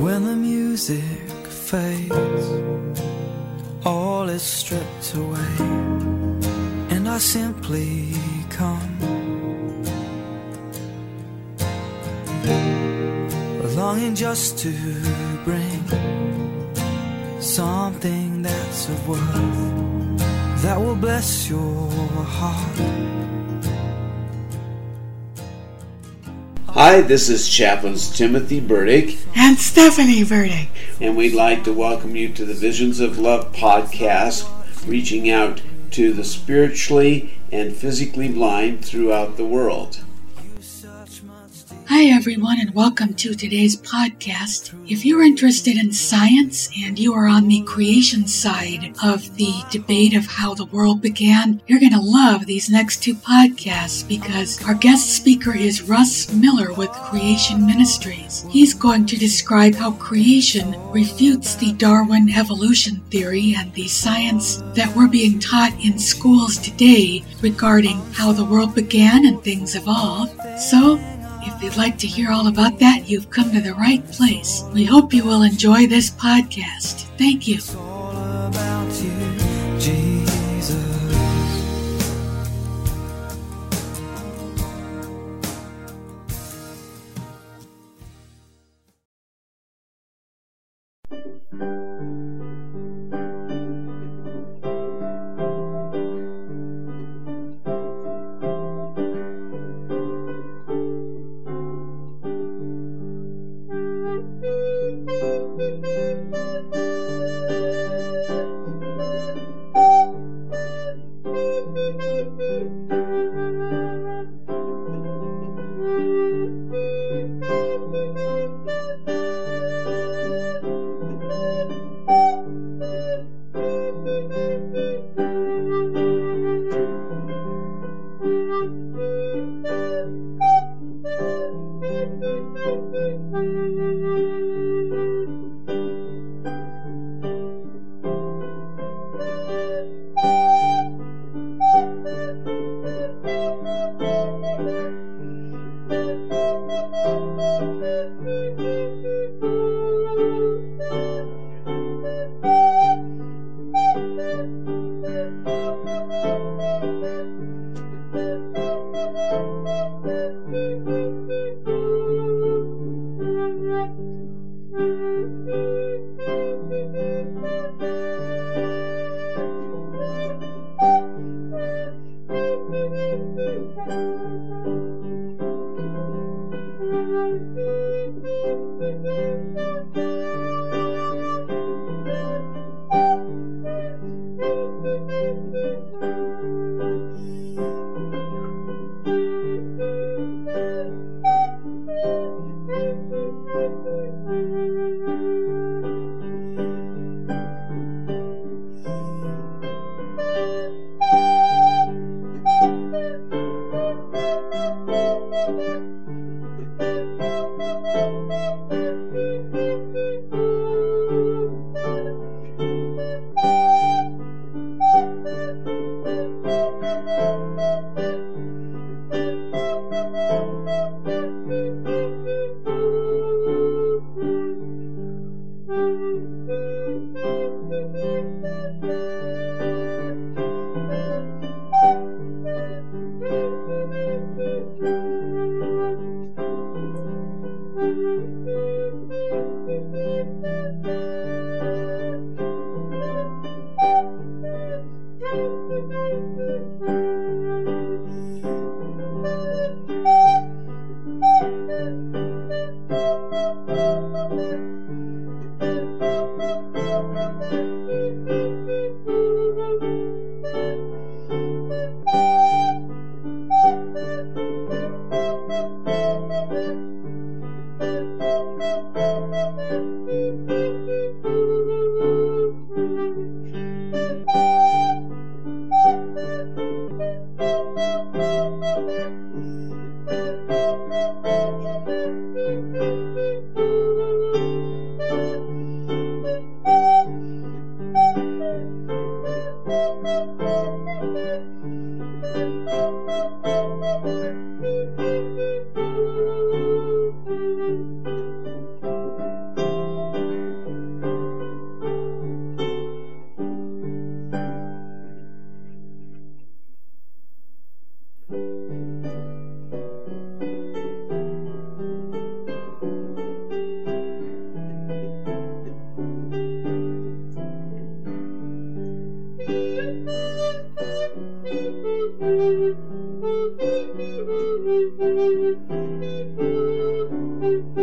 When the music fades, all is stripped away, and I simply come, longing just to bring something that's of worth that will bless your heart. Hi, this is Chaplains Timothy Burdick and Stephanie Burdick, and we'd like to welcome you to the Visions of Love podcast, reaching out to the spiritually and physically blind throughout the world. Hi everyone, and welcome to today's podcast. If you're interested in science and you are on the creation side of the debate of how the world began, you're going to love these next two podcasts because our guest speaker is Russ Miller with Creation Ministries. He's going to describe how creation refutes the Darwin evolution theory and the science that we're being taught in schools today regarding how the world began and things evolved. So, if you'd like to hear all about that, you've come to the right place. We hope you will enjoy this podcast. Thank you. It's all about you, Jesus.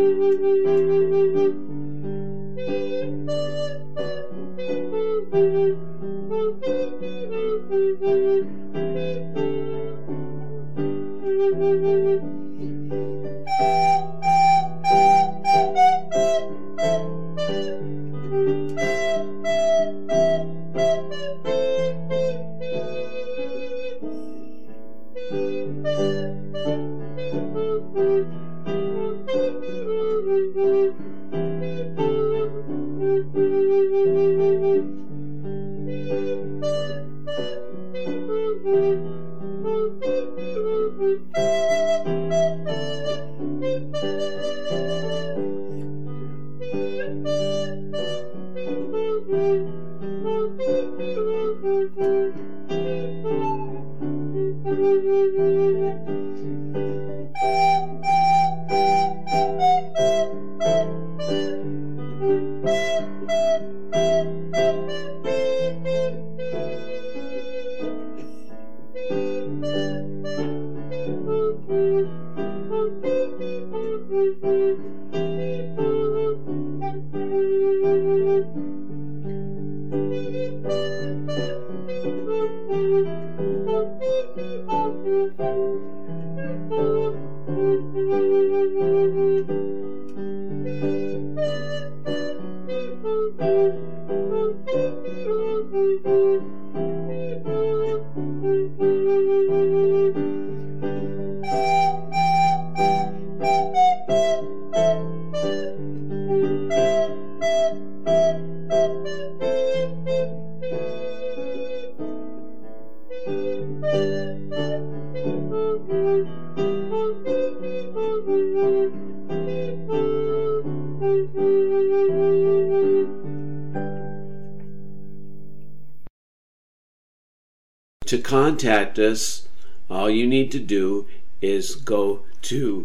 To contact us, all you need to do is go to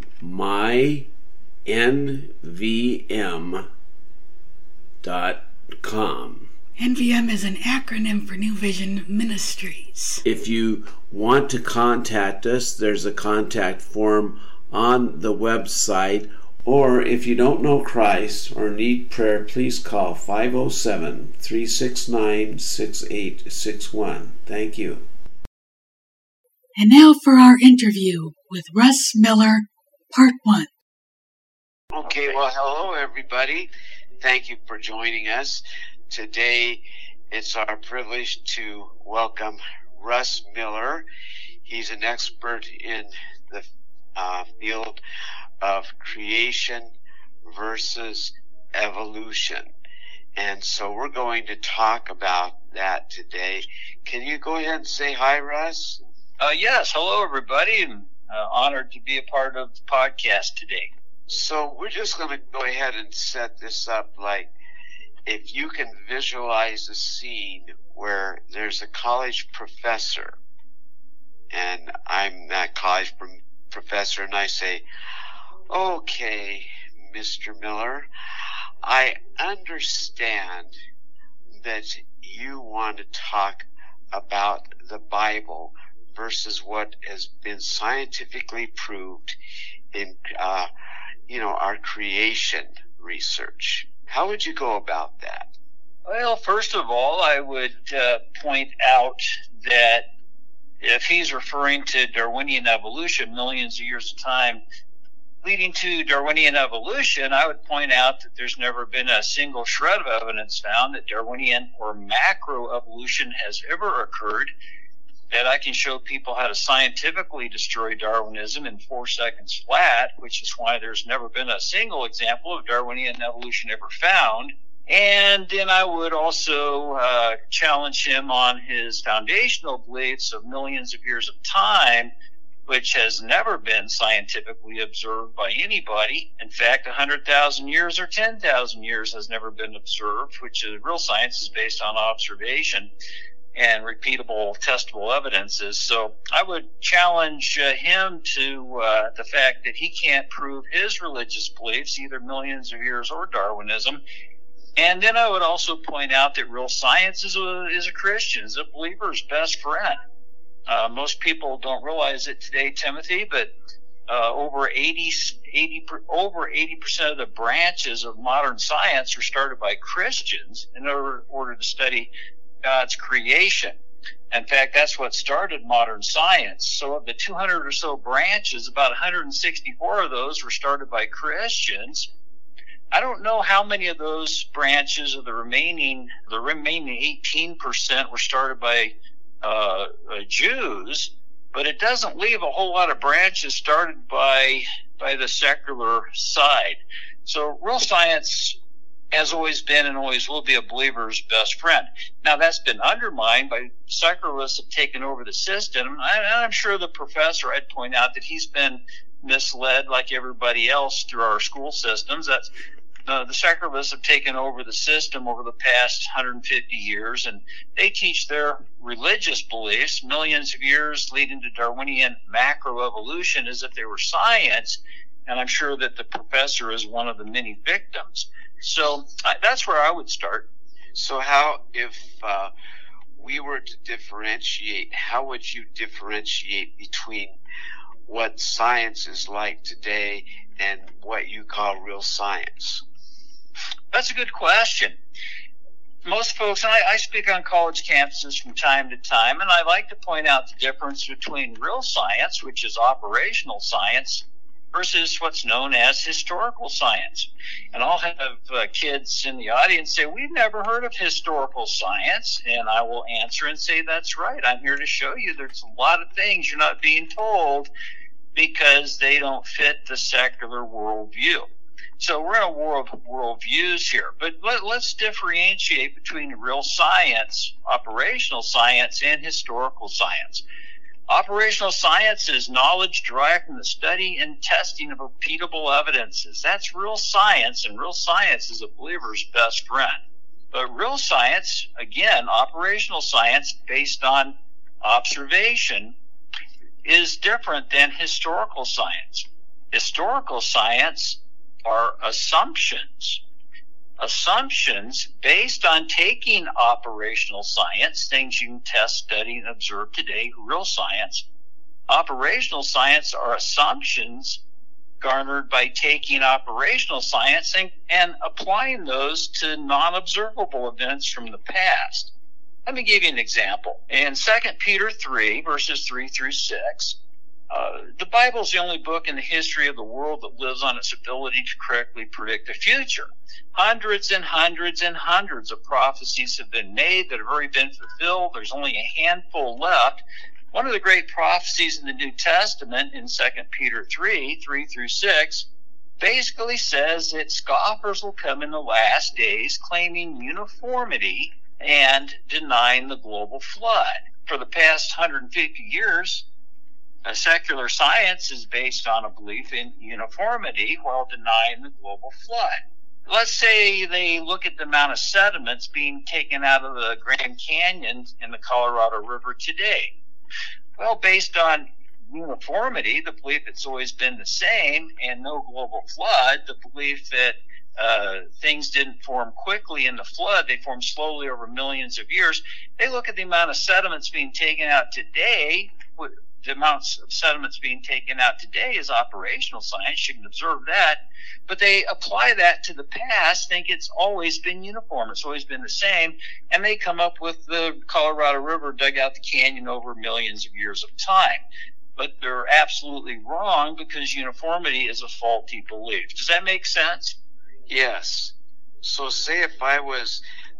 mynvm.com. NVM is an acronym for New Vision Ministries. If you want to contact us, there's a contact form on the website, or if you don't know Christ or need prayer, please call 507-369-6861. Thank you. And now for our interview with Russ Miller, Part 1. Okay, well, hello, everybody. Thank you for joining us. Today, it's our privilege to welcome Russ Miller. He's an expert in the field of creation versus evolution. And so we're going to talk about that today. Can you go ahead and say hi, Russ? Yes. Hello, everybody, and honored to be a part of the podcast today. So we're just going to go ahead and set this up like if you can visualize a scene where there's a college professor, and I'm that college professor, and I say, okay, Mr. Miller, I understand that you want to talk about the Bible versus what has been scientifically proved in, our creation research. How would you go about that? Well, first of all, I would point out that if he's referring to Darwinian evolution, millions of years of time leading to Darwinian evolution, I would point out that there's never been a single shred of evidence found that Darwinian or macroevolution has ever occurred, that I can show people how to scientifically destroy Darwinism in 4 seconds flat, which is why there's never been a single example of Darwinian evolution ever found. And then I would also challenge him on his foundational beliefs of millions of years of time, which has never been scientifically observed by anybody. In fact, 100,000 years or 10,000 years has never been observed, which is real science is based on observation and repeatable, testable evidences. So I would challenge him to the fact that he can't prove his religious beliefs, either millions of years or Darwinism. And then I would also point out that real science is a Christian, is a believer's best friend. Most people don't realize it today, Timothy, but over 80% of the branches of modern science were started by Christians in order to study God's creation. In fact, that's what started modern science. So of the 200 or so branches, about 164 of those were started by Christians. I don't know how many of those branches of the remaining 18% were started by Jews, but it doesn't leave a whole lot of branches started by the secular side. So real science has always been and always will be a believer's best friend. Now, that's been undermined by secularists have taken over the system. And I'm sure the professor, I'd point out that he's been misled like everybody else through our school systems. That's the secularists have taken over the system over the past 150 years, and they teach their religious beliefs, millions of years leading to Darwinian macroevolution, as if they were science, and I'm sure that the professor is one of the many victims. So that's where I would start. So how, if we were to differentiate, how would you differentiate between what science is like today and what you call real science? That's a good question. Most folks, and I speak on college campuses from time to time, and I like to point out the difference between real science, which is operational science, versus what's known as historical science. And I'll have kids in the audience say, we've never heard of historical science. And I will answer and say, that's right. I'm here to show you there's a lot of things you're not being told because they don't fit the secular worldview. So we're in a war of worldviews here. But let's differentiate between real science, operational science, and historical science. Operational science is knowledge derived from the study and testing of repeatable evidences. That's real science, and real science is a believer's best friend. But real science, again, operational science based on observation, is different than historical science. Historical science are assumptions. Assumptions based on taking operational science, things you can test, study, and observe today, real science. Operational science are assumptions garnered by taking operational science and applying those to non-observable events from the past. Let me give you an example. In 2 Peter 3, verses 3 through 6, the Bible is the only book in the history of the world that lives on its ability to correctly predict the future. Hundreds and hundreds and hundreds of prophecies have been made that have already been fulfilled. There's only a handful left. One of the great prophecies in the New Testament in 2 Peter 3 through 6, basically says that scoffers will come in the last days claiming uniformity and denying the global flood. For the past 150 years, secular science is based on a belief in uniformity while denying the global flood. Let's say they look at the amount of sediments being taken out of the Grand Canyon in the Colorado River today. Well, based on uniformity, the belief it's always been the same, and no global flood, the belief that things didn't form quickly in the flood, they formed slowly over millions of years. They look at the amount of sediments being taken out today. The amounts of sediments being taken out today is operational science. You can observe that. But they apply that to the past, think it's always been uniform. It's always been the same. And they come up with the Colorado River dug out the canyon over millions of years of time. But they're absolutely wrong because uniformity is a faulty belief. Does that make sense? Yes. So say if I was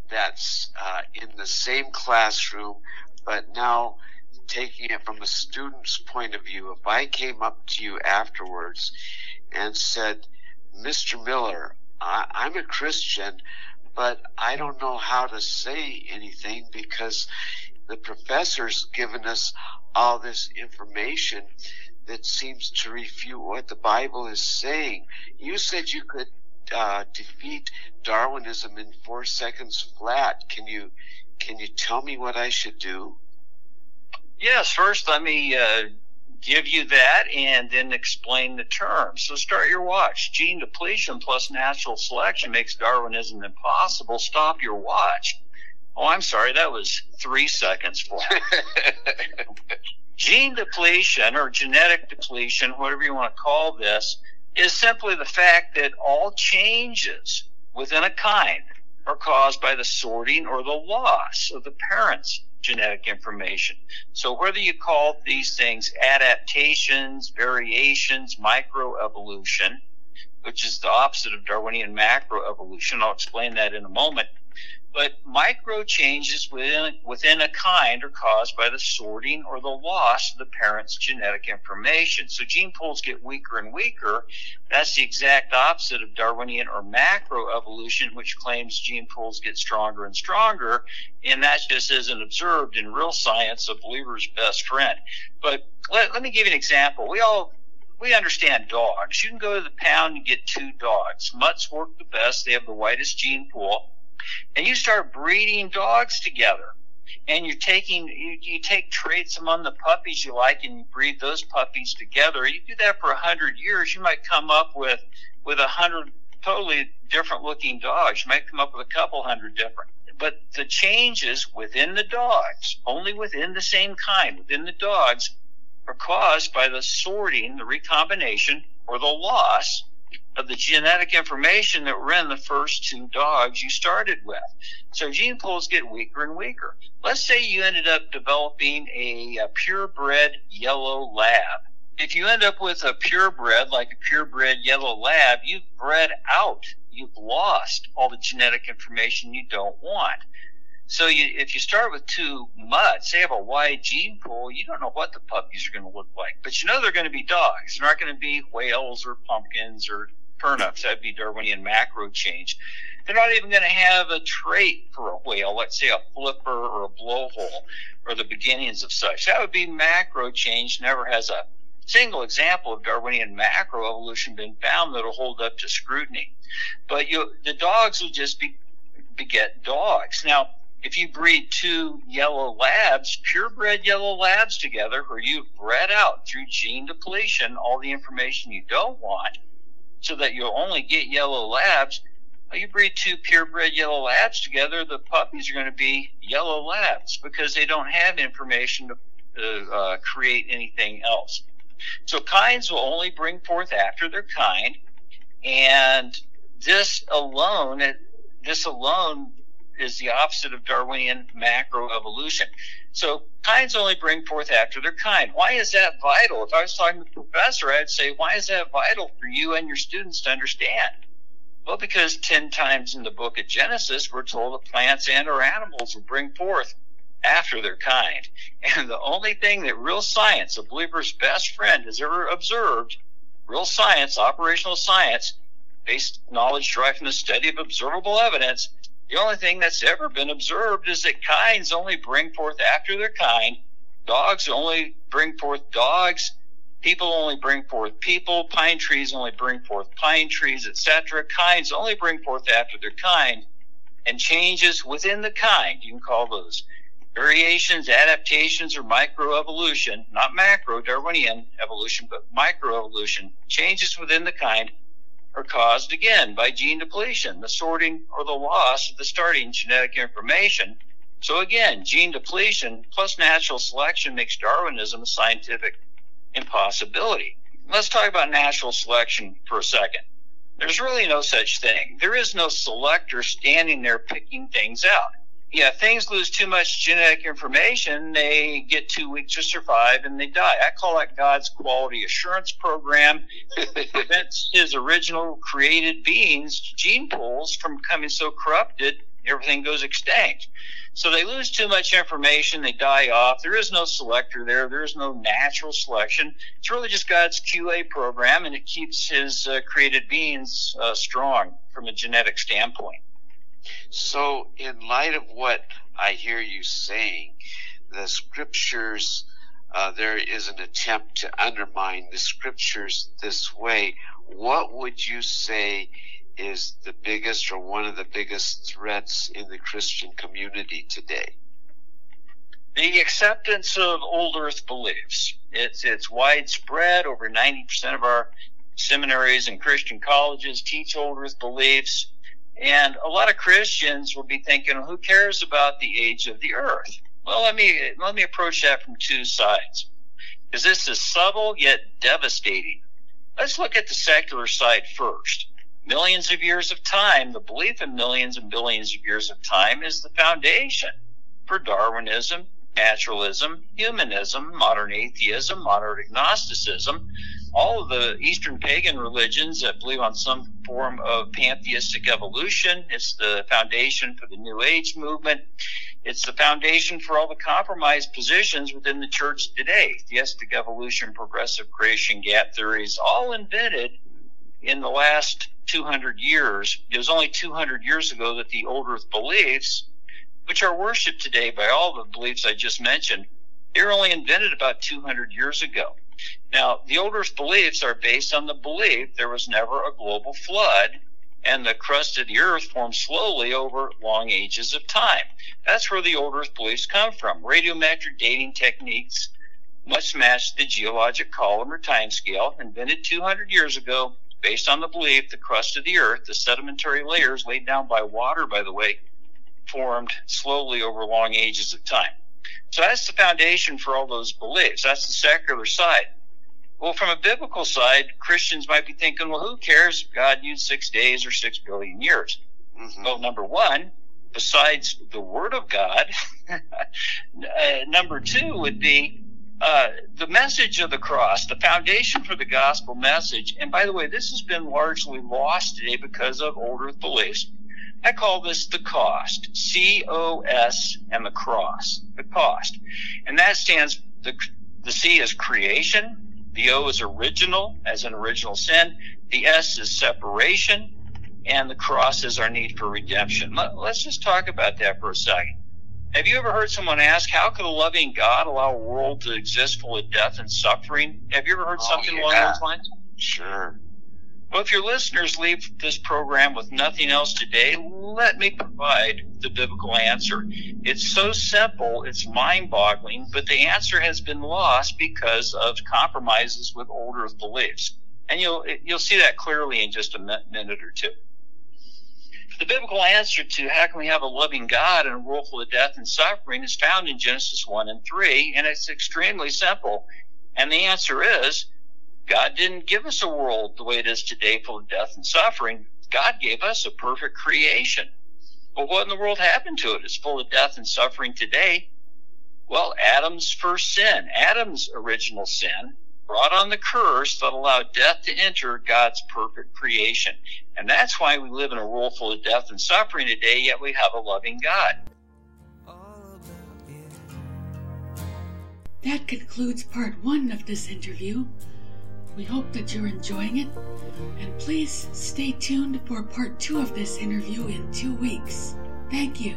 in the same classroom, but now taking it from a student's point of view, if I came up to you afterwards and said, Mr. Miller, I'm a Christian, but I don't know how to say anything because the professor's given us all this information that seems to refute what the Bible is saying. You said you could defeat Darwinism in 4 seconds flat. Can you tell me what I should do? Yes, first let me give you that and then explain the term. So start your watch. Gene depletion plus natural selection makes Darwinism impossible. Stop your watch. Oh, I'm sorry, that was 3 seconds flat. Gene depletion or genetic depletion, whatever you want to call this, is simply the fact that all changes within a kind are caused by the sorting or the loss of the parent's genetic information. So whether you call these things adaptations, variations, microevolution, which is the opposite of Darwinian macroevolution, I'll explain that in a moment, but micro changes within a kind are caused by the sorting or the loss of the parent's genetic information. So gene pools get weaker and weaker. That's the exact opposite of Darwinian or macroevolution, which claims gene pools get stronger and stronger, and that just isn't observed in real science, a believer's best friend. But let me give you an example. We understand dogs. You can go to the pound and get 2 dogs. Mutts work the best. They have the widest gene pool. And you start breeding dogs together, and you take traits among the puppies you like, and you breed those puppies together. You do that for 100 years, you might come up with 100 totally different looking dogs. You might come up with a couple hundred different. But the changes within the dogs, only within the same kind, within the dogs, are caused by the sorting, the recombination, or the loss of the genetic information that were in the first 2 dogs you started with. So gene pools get weaker and weaker. Let's say you ended up developing a purebred yellow lab. If you end up with a purebred, like a purebred yellow lab, you've bred out, you've lost all the genetic information you don't want. So if you start with 2 mutts, they have a wide gene pool, you don't know what the puppies are going to look like. But you know they're going to be dogs. They're not going to be whales or pumpkins or turnips. That'd be Darwinian macro change. They're not even going to have a trait for a whale, let's say a flipper or a blowhole or the beginnings of such. That would be macro change. Never has a single example of Darwinian macroevolution been found that'll hold up to scrutiny. But the dogs will just beget dogs. Now, if you breed 2 yellow labs, purebred yellow labs together, where you've bred out through gene depletion all the information you don't want, so that you'll only get yellow labs, you breed 2 purebred yellow labs together, the puppies are going to be yellow labs because they don't have information to create anything else. So kinds will only bring forth after their kind, and this alone is the opposite of Darwinian macroevolution. So kinds only bring forth after their kind. Why is that vital? If I was talking to the professor, I'd say, why is that vital for you and your students to understand? Well, because 10 times in the book of Genesis, we're told that plants and or animals will bring forth after their kind. And the only thing that real science, a believer's best friend, has ever observed, real science, operational science, based knowledge derived from the study of observable evidence, the only thing that's ever been observed is that kinds only bring forth after their kind. Dogs only bring forth dogs. People only bring forth people. Pine trees only bring forth pine trees, etc. Kinds only bring forth after their kind. And changes within the kind, you can call those variations, adaptations, or microevolution, not macro Darwinian evolution, but microevolution, changes within the kind, are caused again by gene depletion, the sorting or the loss of the starting genetic information. So again, gene depletion plus natural selection makes Darwinism a scientific impossibility. Let's talk about natural selection for a second. There's really no such thing. There is no selector standing there picking things out. Yeah, things lose too much genetic information, they get too weak to survive, and they die. I call that God's quality assurance program. It prevents his original created beings' gene pools from becoming so corrupted, everything goes extinct. So they lose too much information, they die off. There is no selector there. There is no natural selection. It's really just God's QA program, and it keeps his created beings strong from a genetic standpoint. So in light of what I hear you saying, the scriptures, there is an attempt to undermine the scriptures this way. What would you say is the biggest or one of the biggest threats in the Christian community today? The acceptance of old earth beliefs. It's widespread. Over 90% of our seminaries and Christian colleges teach old earth beliefs. And a lot of Christians will be thinking, who cares about the age of the earth? Well, let me approach that from 2 sides. because this is subtle yet devastating. Let's look at the secular side first. Millions of years of time, the belief in millions and billions of years of time is the foundation for Darwinism, naturalism, humanism, modern atheism, modern agnosticism, all of the Eastern pagan religions that believe on some form of pantheistic evolution. It's the foundation for the New Age movement. It's the foundation for all the compromised positions within the church today. Theistic evolution, progressive creation, gap theories, all invented in the last 200 years. It was only 200 years ago that the old earth beliefs, which are worshipped today by all the beliefs I just mentioned, they were only invented about 200 years ago. Now, the old earth beliefs are based on the belief there was never a global flood and the crust of the earth formed slowly over long ages of time. That's where the old earth beliefs come from. Radiometric dating techniques must match the geologic column or time scale, invented 200 years ago, based on the belief the crust of the earth, the sedimentary layers laid down by water, by the way, formed slowly over long ages of time. So that's the foundation for all those beliefs. That's the secular side. Well, from a biblical side, Christians might be thinking, well, who cares if God used 6 days or 6 billion years? Mm-hmm. Well, number one, besides the Word of God, number two would be the message of the cross, the foundation for the gospel message. And by the way, this has been largely lost today because of old earth beliefs. I call this the cost, C-O-S, and the cross, the cost. And that stands, the C is creation, the O is original, as in original sin, the S is separation, and the cross is our need for redemption. Let's just talk about that for a second. Have you ever heard someone ask, how could a loving God allow a world to exist full of death and suffering? Have you ever heard something along those lines? Sure. Well, if your listeners leave this program with nothing else today, let me provide the biblical answer. It's so simple, it's mind-boggling, but the answer has been lost because of compromises with old earth beliefs. And you'll see that clearly in just a minute or two. The biblical answer to how can we have a loving God in a world full of death and suffering is found in Genesis 1 and 3, and it's extremely simple. And the answer is, God didn't give us a world the way it is today full of death and suffering. God gave us a perfect creation. But what in the world happened to it? It's full of death and suffering today. Well, Adam's first sin, Adam's original sin, brought on the curse that allowed death to enter God's perfect creation. And that's why we live in a world full of death and suffering today, yet we have a loving God. That concludes part 1 of this interview. We hope that you're enjoying it, and please stay tuned for part 2 of this interview in 2 weeks. Thank you.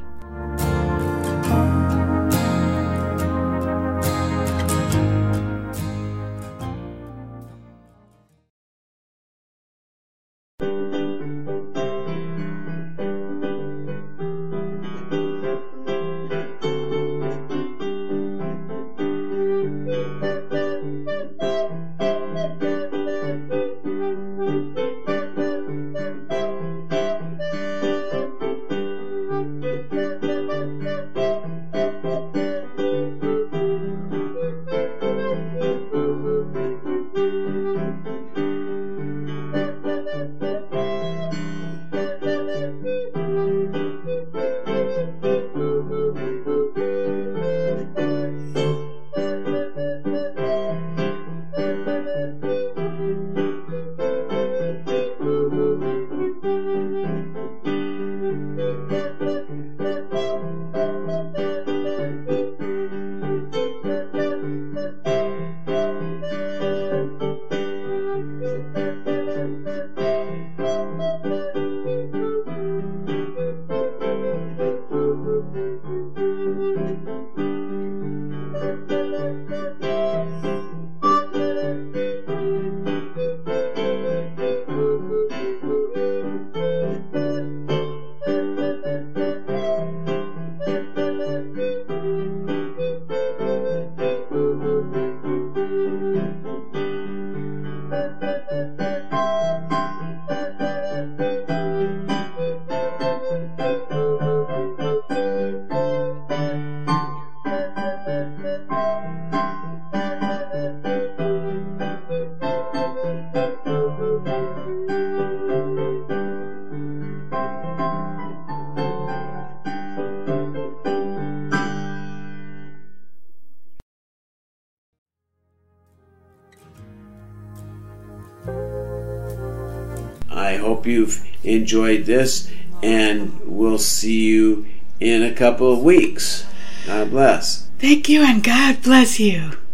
you've enjoyed this, and we'll see you in a couple of weeks. God bless. Thank you, and God bless you.